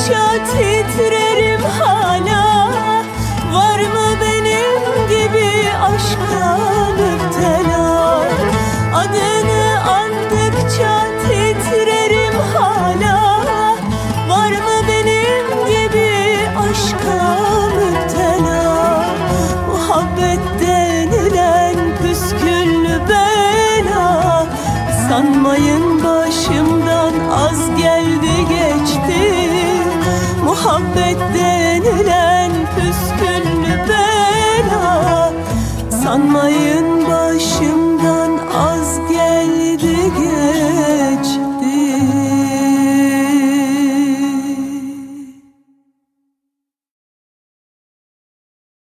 titrerim hala. Var mı benim gibi aşka müptela? Adını andıkça titrerim hala. Var mı benim gibi aşka müptela? Muhabbet denilen püsküllü bela, sanmayın başımdan az geldi geçti. Muhabbet denilen püsküllü bela, sanmayın başımdan az geldi geçti.